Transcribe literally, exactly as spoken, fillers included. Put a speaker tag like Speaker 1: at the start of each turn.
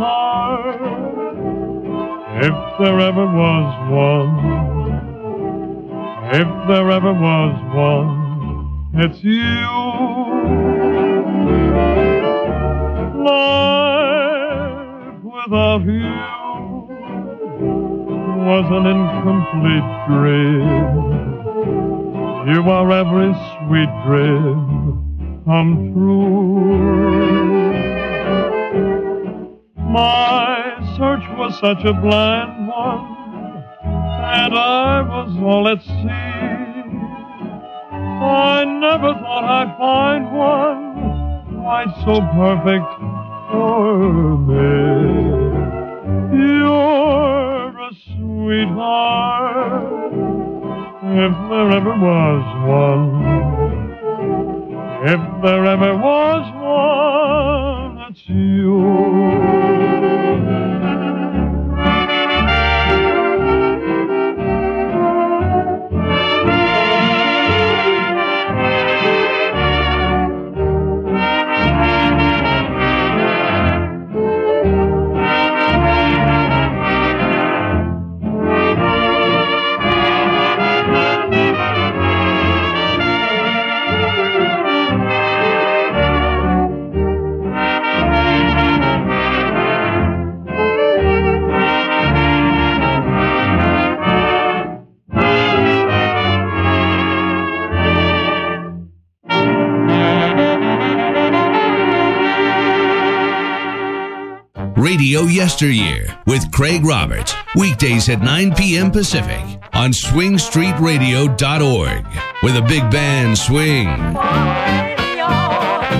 Speaker 1: sweetheart, if there ever was one, if there ever was one, it's you. Life without you was an incomplete dream. You are every sweet dream come true. My search was such a blind one, and I was all at sea. I never thought I'd find one quite so perfect for me. You're a sweetheart, if there ever was one. If there ever was one, it's you.
Speaker 2: Radio Yesteryear with Craig Roberts. Weekdays at nine p.m. Pacific on swing street radio dot org, where the big band swing.